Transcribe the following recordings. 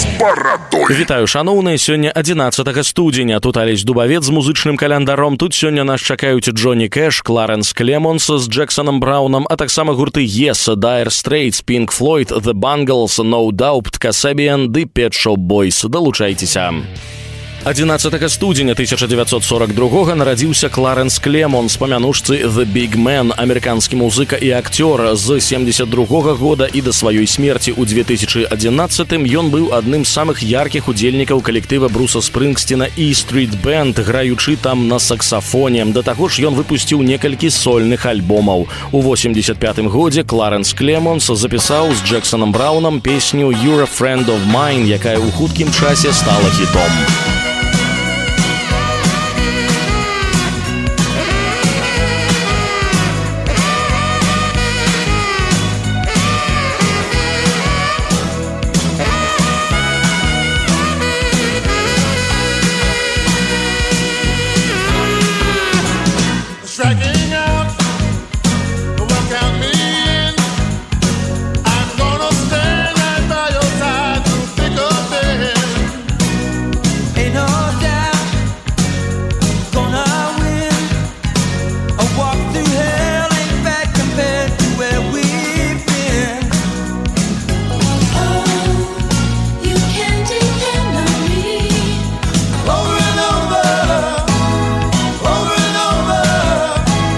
з барадой. Вітаю, шаноўныя, сёння 11 студзеня. Тут Алесь Дубавец з музычным календаром. Тут сёння нас чакаюць Джонні Кэш, Кларэнс Клемонс з Джексонам Браўнам, а таксама гурты Yes, Dire Straits, Pink Floyd, The Bangles, No Doubt, Kasabian ды Pet Shop Boys. Далучайцеся. 11 студзеня 1942 нарадзіўся Кларэнс Клемонс, памянушцы The Big Man, амерыканскі музыка і акцёр. З 72 года і да сваёй смерці ў 2011 ён быў адным з самых яркіх удзельнікаў калектыва Бруса Спрынгсціна і Street Band, граючы там на саксафоне. Да таго ж ён выпусціў некалькі сольных альбомаў. У 85 годзе Кларэнс Клемонс запісаў з Джексонам Браўнам песню You're a Friend of Mine, якая ў хуткім часе стала хітом. Striking out, well, count me in. I'm gonna stand right by your side through thick or thin. Ain't no doubt, gonna win. A walk through hell ain't bad compared to where we've been. Oh, you can depend on me. Over and over, over and over.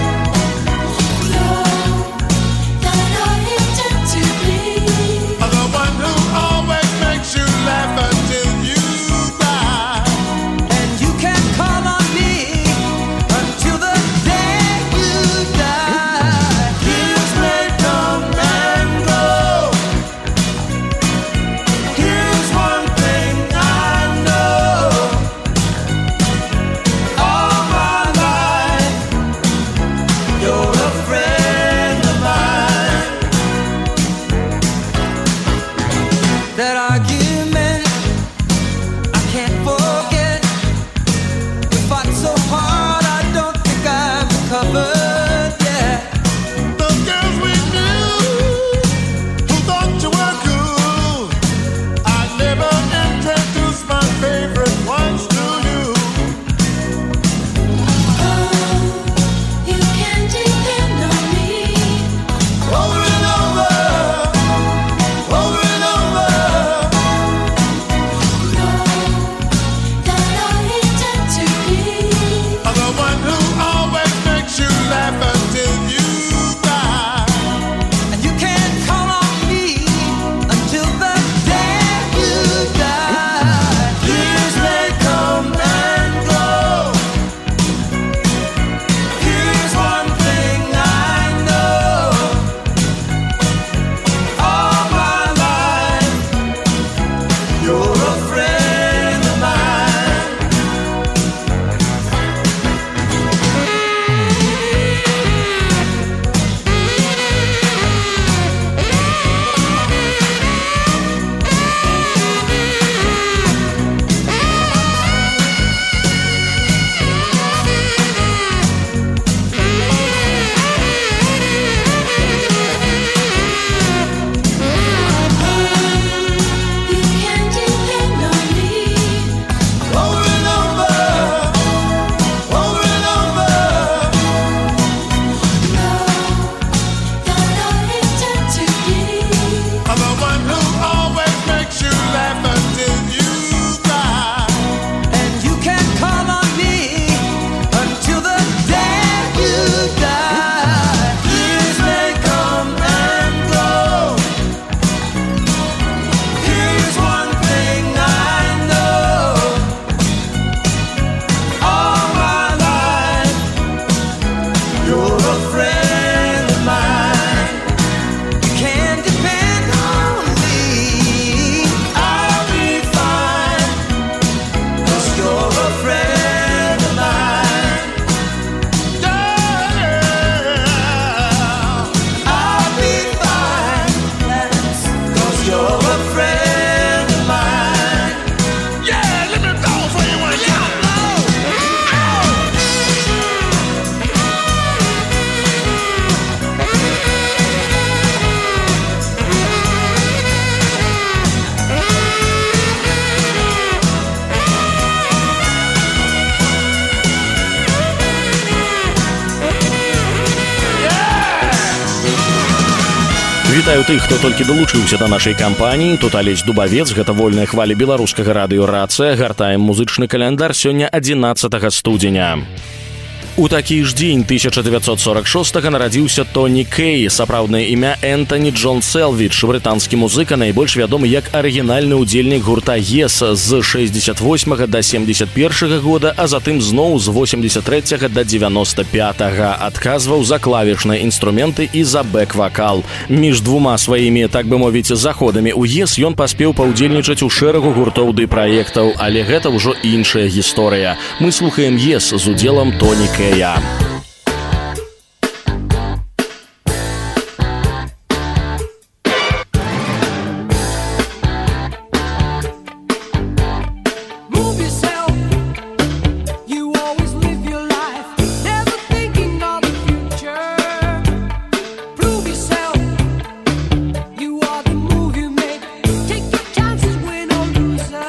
Вітаю тых, хто толькі далучыўся да нашай кампаніі. Тут Алесь Дубавец, гэта вольная хваля беларускага радыё «Рацыя». Гартаем музычны каляндар сёння 11 студзеня. У такі ж дзень 1946-га нарадзіўся Тоні Кей, сапраўднае імя Энтоні Джон Селвіч, брытанскі музыка, найбольш вядомы як арыгінальны ўдзельнік гурта «Ес» з 68 да 71 года, а затым зноў з 83 да 95-га. Адказваў за клавішныя інструменты і за бэк-вакал. Між двума сваімі, так бы мовіць, заходамі ў «Ес» ён паспеў паўдзельнічаць у шэрагу гуртоў ды праектаў, але гэта ўжо іншая гісторыя. Мы слухаем «Ес» з удзелам Тоні Кея.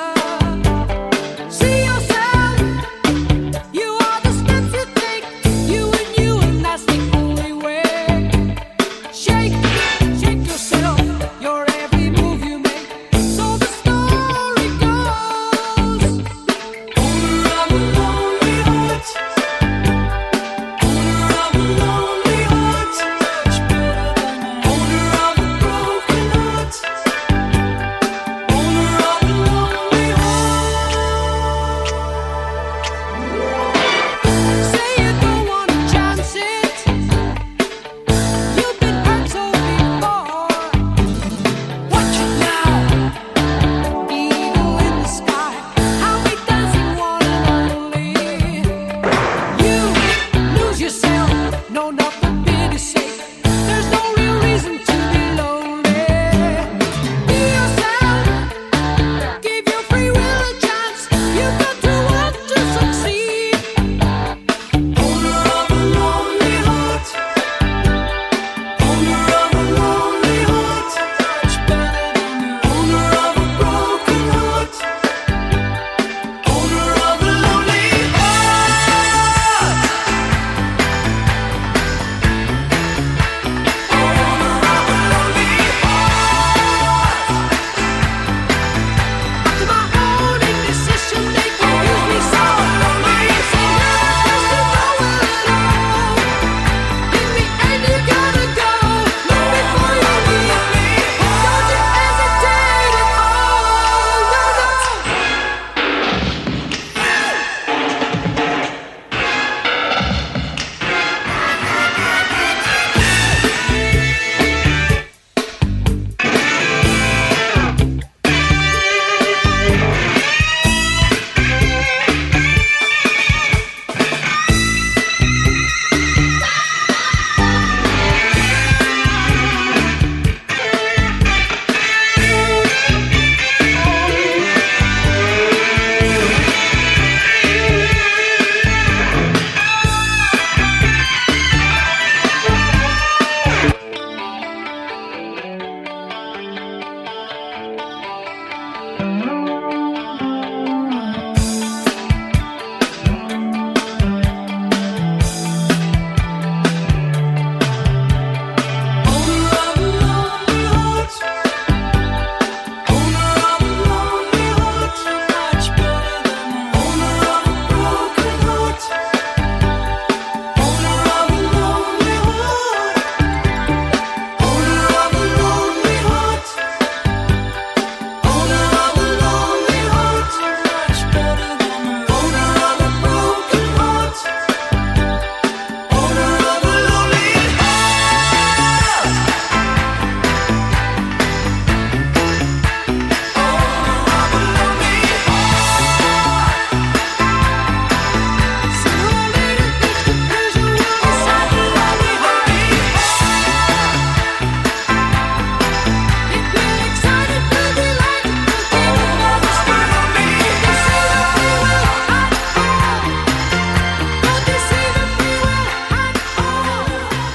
You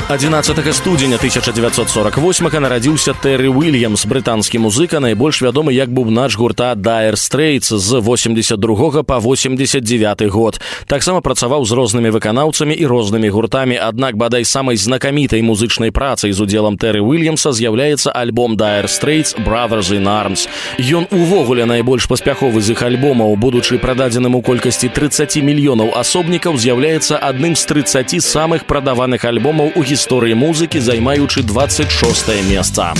11 студзеня 1948 нарадзіўся Тэры Уильямс, брытанскі музыка, найбольш вядомы як бубнач гурта Dire Straits з 82 па 89 год. Таксама працаваў з рознымі выканаўцамі і рознымі гуртамі, аднак бадай самай знакамітай музычнай працай з удзелам Тэры Уильямса з'яўляецца альбом Dire Straits Brothers in Arms. Ён увогуле найбольш паспяховы з іх альбомаў, будучы прададзеным у колькасці 30 мільёнаў асобнікаў, з'яўляецца адным з 30 самых прадаваных альбомаў у гісторыі музыкі, займаючы 26 месца.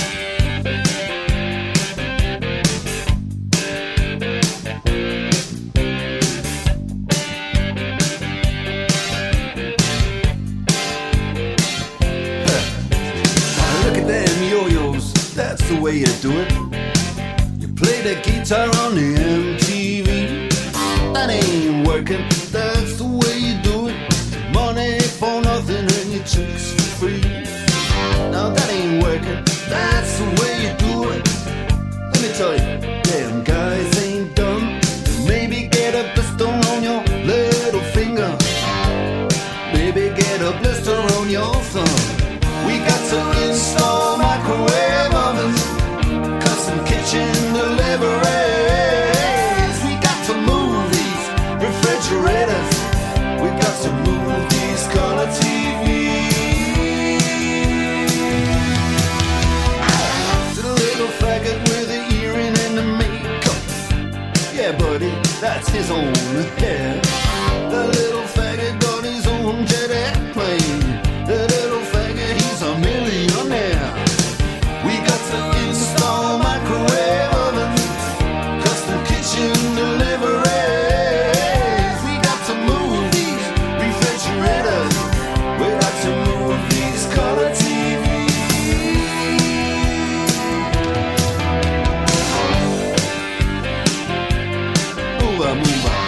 Look at them yo-yos, that's the way you do it. You play the guitar on the MTV. That ain't working, that's the way you do it. Money for nothing and your chicks for free. Now that ain't working, that's the way you do it. Let me tell you, damn guys ain't dumb. Maybe get a blister on your little finger. Maybe get a blister on your thumb. We got to install microwave ovens, custom kitchen deliveries. We got to move these refrigerators. We got to move these color TVs. To the little faggot with the earring and the makeup. Yeah, buddy, that's his own hair. The little faggot got his own jet airplane. The little faggot, he's a millionaire. We got to install microwave ovens, custom kitchen deliveries. We got to move these refrigerators. We got to move these color TVs. Move on, move on.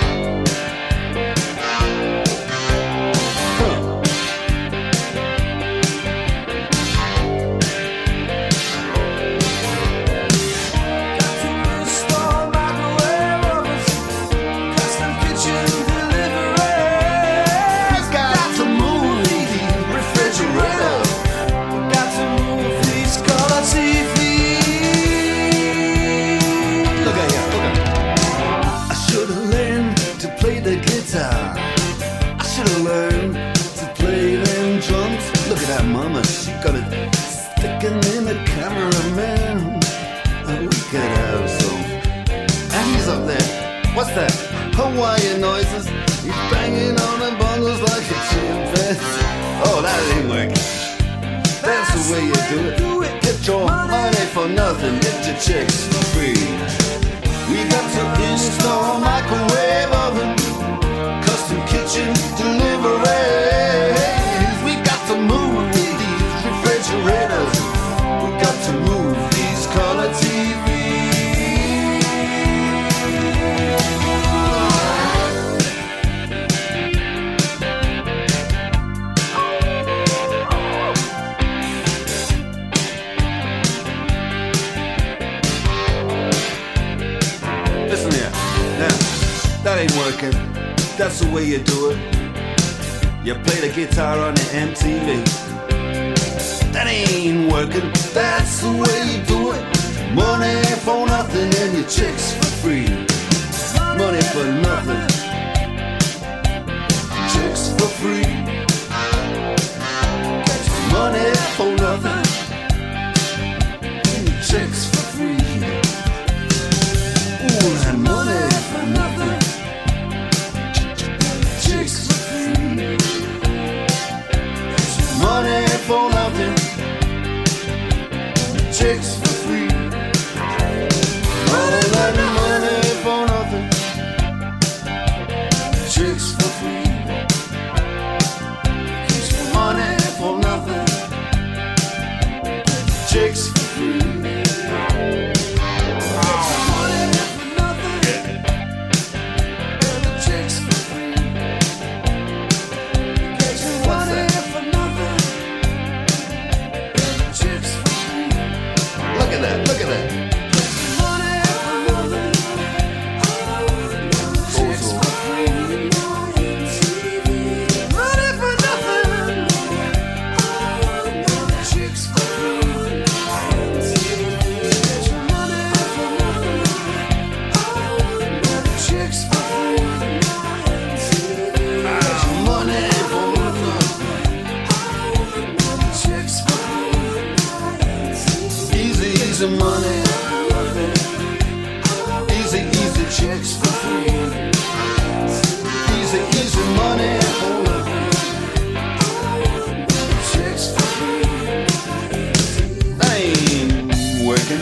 Mama, she got it sticking in the cameraman. Look at her, so. And he's up there. What's that? Hawaiian noises. He's banging on the bongos like a chimpanzee. Oh, that ain't working. That's the way you do it. Get your money for nothing. Get your chicks for free. We got to install microwave oven, custom kitchen deliveries. We got to move these refrigerators. We got to move these color TVs. Listen here, now, that ain't working. That's the way you do it. You play the guitar on the MTV. That ain't working. That's the way you do it. Money for nothing and your chicks for free. Money for nothing, chicks for free. Money for nothing, chicks for free. Ooh, and money for nothing, chicks for free. Money for nothing, chicks for free. All that money for nothing, chicks for free. Money for nothing, chicks for free. Look easy money. Easy, easy chicks for free. Easy, easy money. Chicks for free. That ain't working.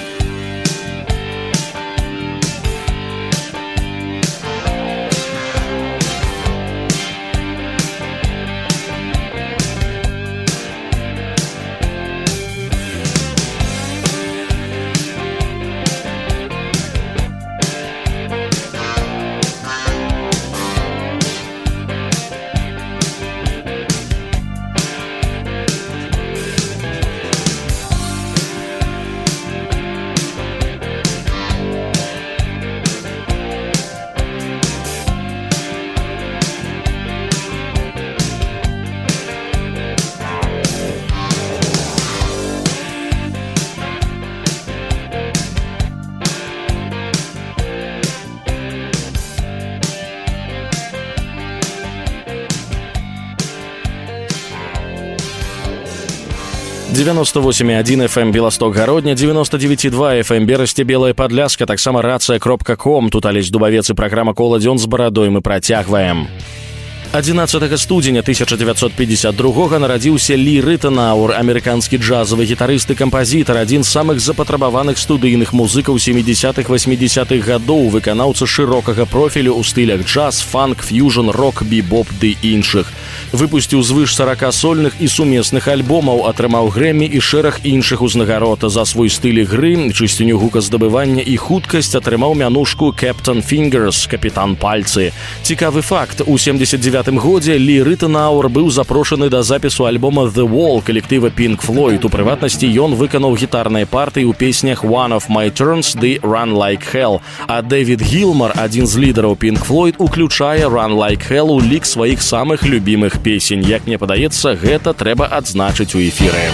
«98,1 FM Белосток Гародня, 99,2 FM Берасці Белая Падляшка, таксама рацыя.com. Тут Алесь Дубавец і праграма «Коладзён з барадой» мы працягваем. 11 студзеня 1952 нарадзіўся Лі Рытенауэр, амерыканскі джазавы гітарыст і кампазітар, адзін з самых запатрабаваных студыйных музыкаў 70-х-80-х гадоў, выканаўца шырокага профілю ў стылях джаз, фанк, фьюжн, рок, бібоп ды іншых. Выпусціў звыш 40 сольных і сумесных альбомаў, атрымаў Грэмі і шэраг іншых узнагарод. За свой стыль ігры, чысціню гуказдабывання і хуткасць атрымаў мянушку «Captain Fingers» – «Капітан Пальцы». Цікавы факт, у 79-м годзе Лі Рытенауэр быў запрошаны да запісу альбома «The Wall» калектыва Pink Floyd. У прыватнасці, ён выканаў гітарныя партыі ў песнях «One of My Turns» ды «Run Like Hell». А Дэвід Гілмар, адзін з лідараў Pink Floyd, уключае «Run Like Hell» у лік сваіх самых любімых песень. Як мне падаецца, гэта трэба адзначыць у эфіры.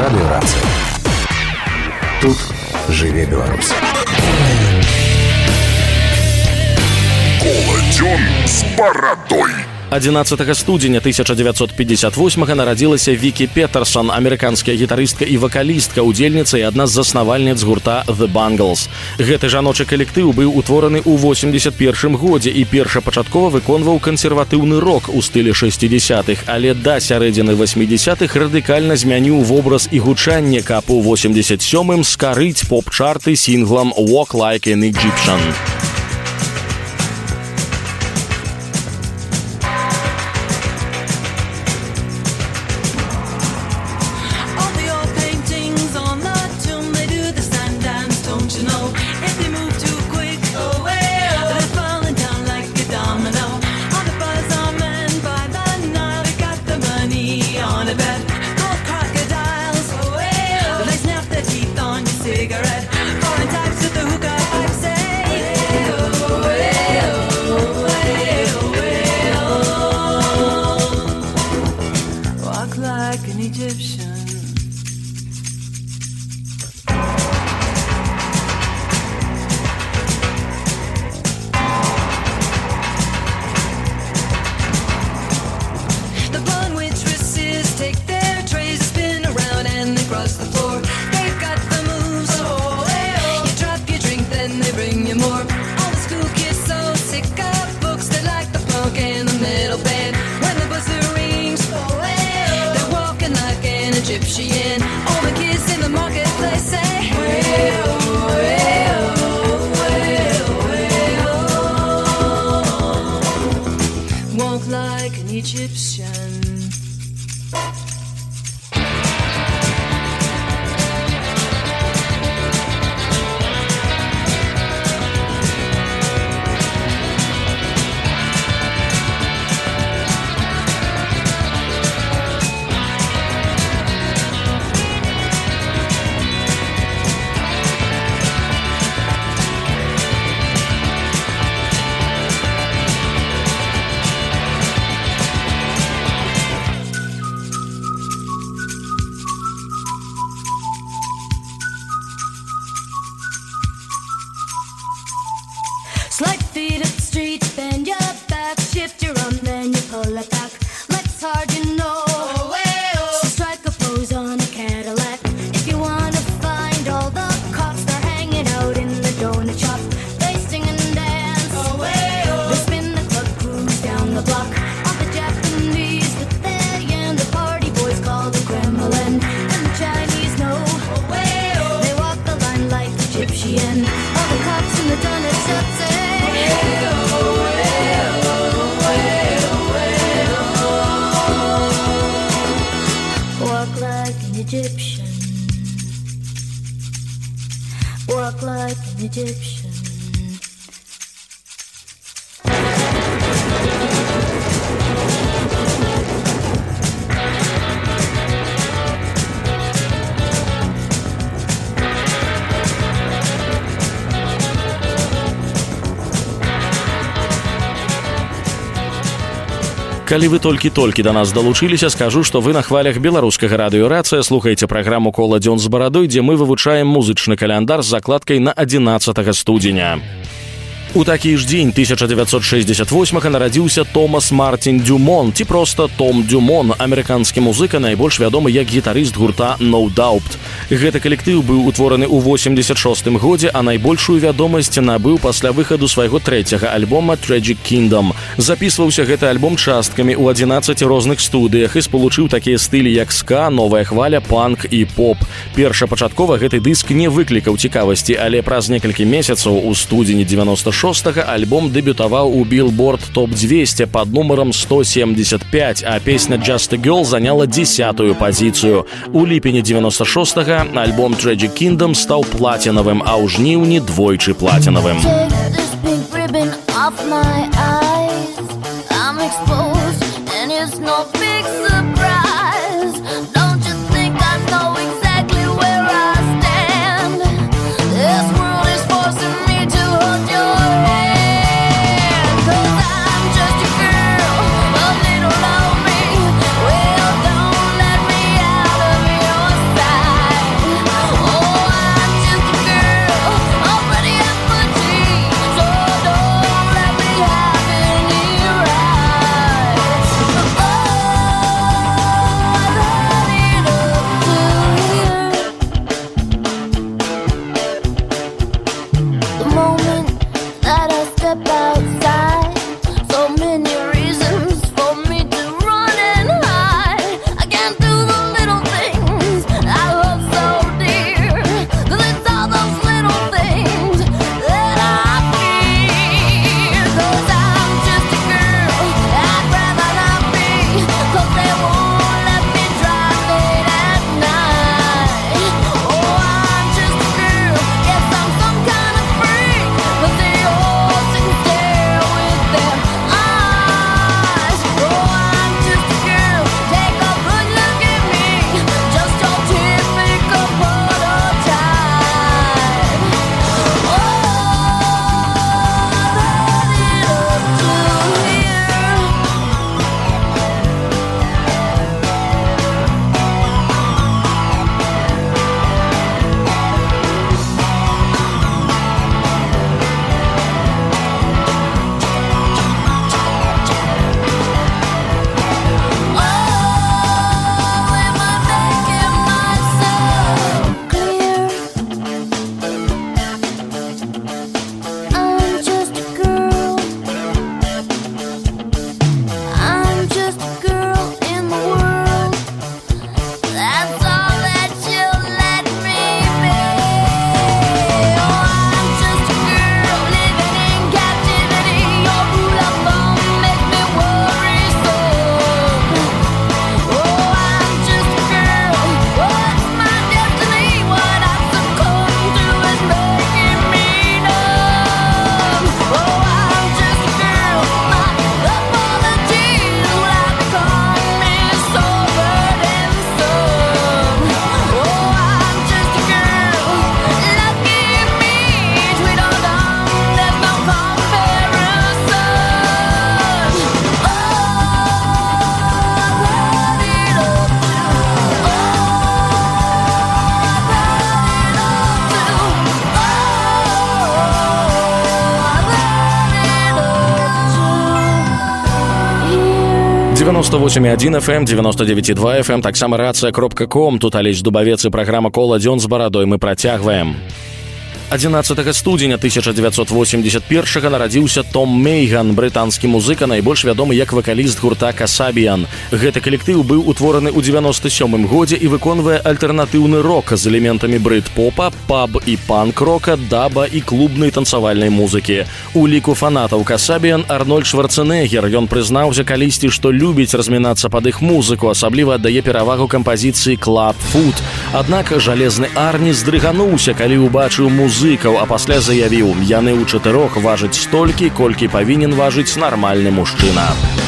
Радыёрацыя. Тут жыве Беларусь. Коладзён з барадой. 11 студзеня 1958 нарадзілася Вікі Петерсон, амерыканская гітарыстка і вакалістка, удзельніца і адна з заснавальніц гурта The Bangles. Гэты жаночы калектыў быў утвораны ў 81 годзе і першапачаткова выконваў кансерватыўны рок у стылі 60-х, але да сярэдзіны 80-х радыкальна змяніў вобраз і гучанне, каб у 87-м скарыць поп-чарты сінглам «Walk Like an Egyptian». Walk like an Egyptian. Калі вы толькі-толькі да нас далучыліся, скажу, што вы на хвалях беларускага радыёрацыя слухаеце праграму «Коладзён з барадой», дзе мы вывучаем музычны каляндар з закладкай на 11 студзеня. У такі ж дзень 1968 нарадзіўся Томас Мартин Дюмон, ці проста Том Дюмон, амерыканскі музыка, найбольш вядомы як гітарыст гурта No Doubt. Гэты калектыў быў утвораны ў 86 годзе, а найбольшую вядомасць набыў пасля выхаду свайго трэцяга альбома Tragic Kingdom. Запісваўся гэты альбом часткамі ў 11 розных студыях і спалучыў такія стылі як ska, новая хваля, панк і поп. Першапачаткова гэты дыск не выклікаў цікавасці, але праз некалькі месяцаў у студзені 96-го альбом дэбютаваў у Billboard Top 200 пад нумарам 175, а песня Just a Girl заняла 10-ю пазіцыю. У ліпені 96-го альбом Tragic Kingdom стаў платінавым, а ў жніўні двойчы платінавым. Side. 98,1 FM, 99,2 FM, таксама рацыя.ком. Тут Алесь Дубавец і праграма «Кола дзён з барадой». Мы працягваем. 11 студзеня 1981 нарадзіўся Том Мейган, брытанскі музыка, найбольш вядомы як вакаліст гурта Касабіян. Гэты калектыў быў утвораны ў 97 годзе і выконвае альтэрнатыўны рок з элементамі брыт-попа, паб і панк-рока, даба і клубнай танцавальнай музыкі. У ліку фанатаў Касабіян Арнольд Шварцэнеггер. Ён прызнаўся калісьці, што любіць размінацца пад іх музыку, асабліва аддае перавагу кампазіцыі «Club Food». Аднак жалезны Арні здрыгануўся, калі ўбачыў музыкаў, а пасля заявіў: яны ў чатырох важаць столькі, колькі павінен важыць нармальны мужчына.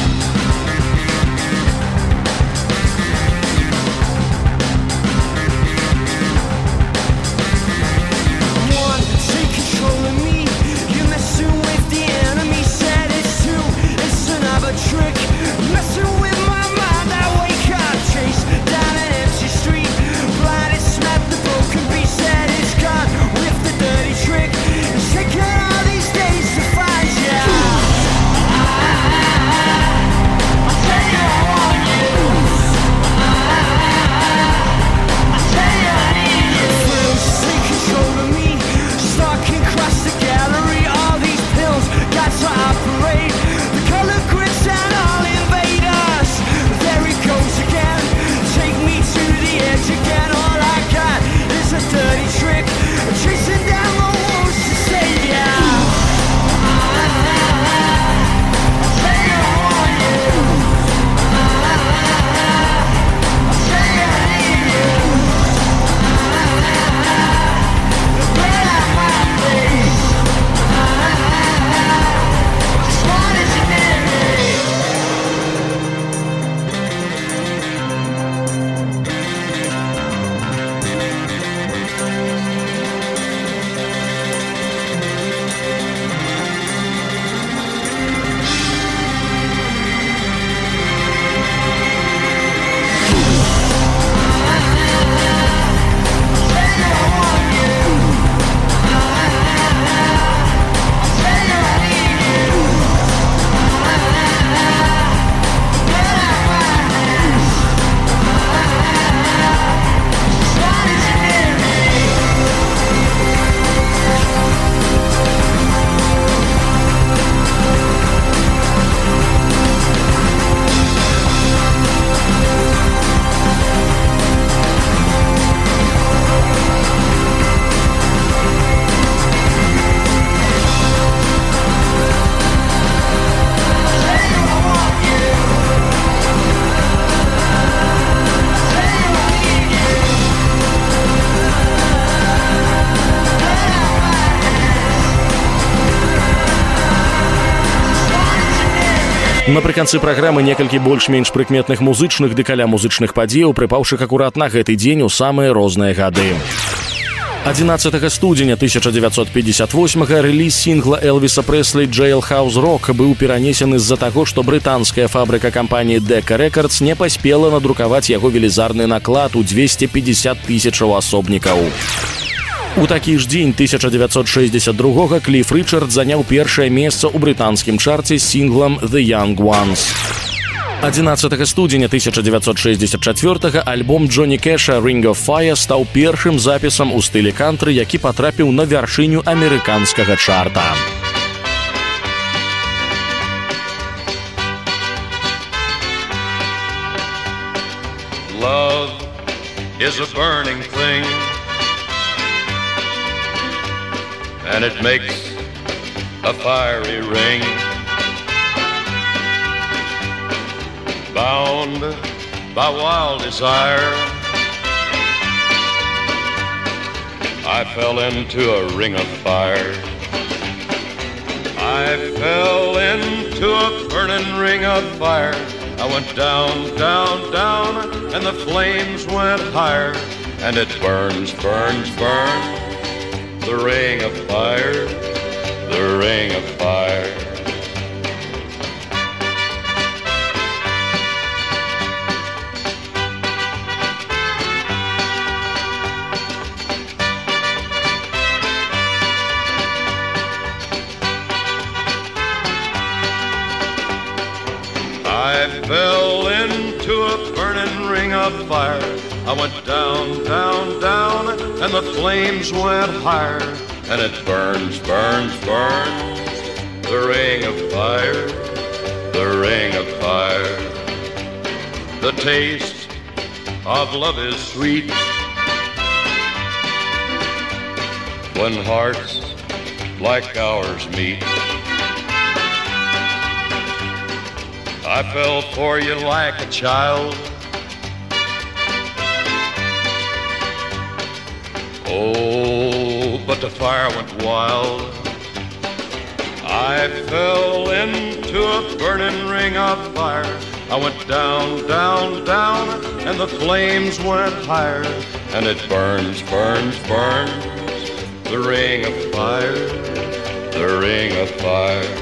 Напрыканцы праграмы некалькі больш-менш прыкметных музычных ды каля музычных падзеяў, прыпаўшых акурат на гэты дзень у самыя розныя гады. 11 студзеня 1958 рэліз сінгла Элвіса Прэслі «Jailhouse Rock» быў перанесены з-за таго, што брытанская фабрыка кампаніі Decca Records не паспела надрукаваць яго велізарны наклад у 250 тысячаў асобнікаў. У такі ж дзень 1962 Кліф Річард заняў першае месца ў брытанскім чарце з сінглам «The Young Ones». 11 студзеня 1964 альбом Джоні Кэша «Ring of Fire» стаў першым запісам у стылі кантры, які патрапіў на вяршыню амерыканскага чарта. Love is a burning thing, and it makes a fiery ring. Bound by wild desire, I fell into a ring of fire. I fell into a burning ring of fire. I went down, down, down, and the flames went higher. And it burns, burns, burns, the ring of fire, the ring of fire. I fell into a burning ring of fire. I went down, down, down, and the flames went higher. And it burns, burns, burns, the ring of fire, the ring of fire. The taste of love is sweet when hearts like ours meet. I fell for you like a child. Oh, but the fire went wild. I fell into a burning ring of fire. I went down, down, down, and the flames went higher. And it burns, burns, burns, the ring of fire, the ring of fire.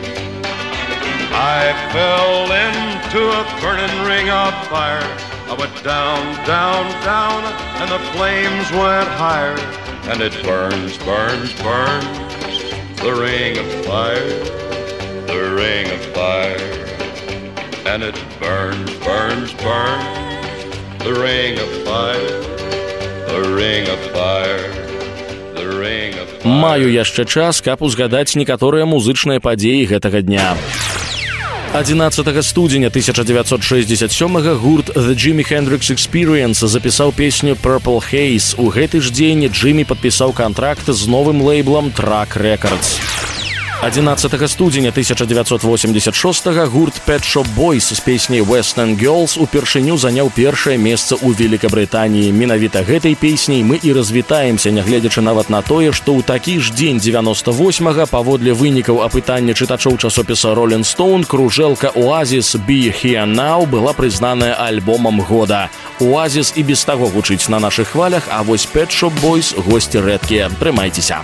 I fell into a burning ring of fire. I went down, down, down, and the flames went higher. And it burns, burns, burns, the ring of fire, the ring of fire. And it burns, burns, burns, the ring of fire, the ring of fire, the ring of fire. Маю яшчэ час, каб узгадаць некаторыя музычныя падзеі гэтага дня. 11 студзеня 1967 гурт The Jimi Hendrix Experience запісаў песню Purple Haze. У гэты ж дзень Джиммі падпісаў кантракт з новым лейблам Track Records. 11 студзеня 1986 гурт Pet Shop Boys з песняй Western Girls упершыню заняў першае месца ў Великабрытаніі. Менавіта гэтай песняй мы і развітаемся, нягледзячы нават на тое, што ў такі ж дзень 98-га, паводле вынікаў апытання чытачоў часопіса Rolling Stone, кружэлка Oasis Be Here Now была прызнаная альбомам года. Oasis і без таго гучыць на нашых хвалях, а вось Pet Shop Boys госці рэдкія. Трымайцеся.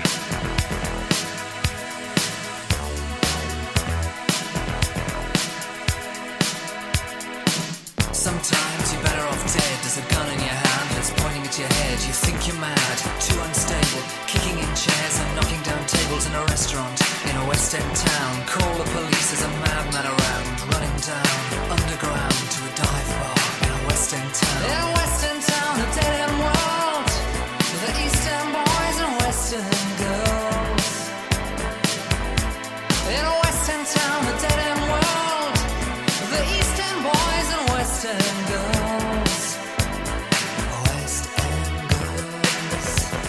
Sometimes you're better off dead. There's a gun in your hand that's pointing at your head. You think you're mad, too unstable, kicking in chairs and knocking down tables in a restaurant in a West End town. Call the police, there's a madman around, running down underground to a dive bar in a West End town. In a West End town, a dead end world, the East End boys and West End girls. In a West End town, a dead end world, the East End boys and West End girls. West End girls.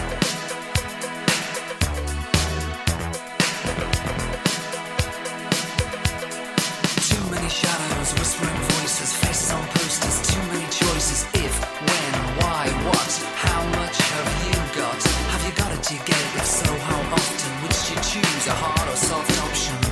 Too many shadows, whispering voices, faces on posters, too many choices. If, when, why, what, how much have you got? Have you got it, do you get it? If so, how often? Which do you choose, a hard or soft option?